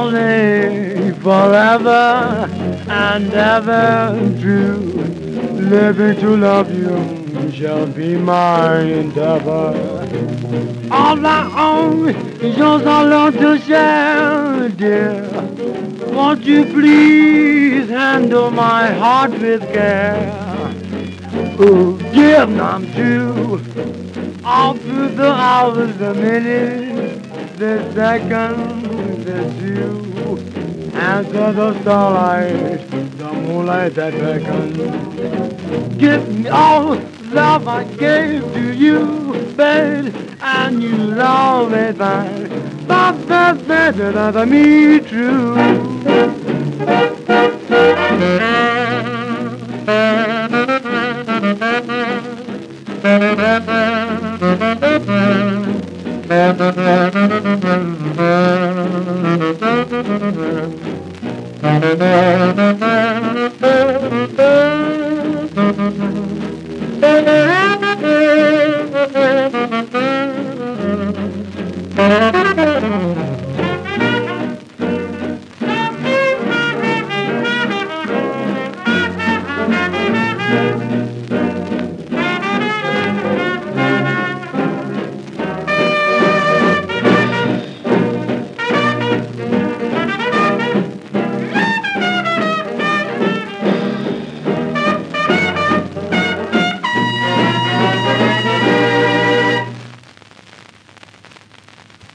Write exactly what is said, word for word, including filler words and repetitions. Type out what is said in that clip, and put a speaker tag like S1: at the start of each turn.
S1: only forever and ever true. Living to love you shall be my endeavor. All I own is yours alone to share, dear. Won't you please handle my heart with care? Oh, give I'm true. All through the hours, the minutes, the seconds, the two. Answer the starlight, the moonlight that beckons. Give me all the love I gave to you, babe, and you'll always find that's better than me true. Thank you.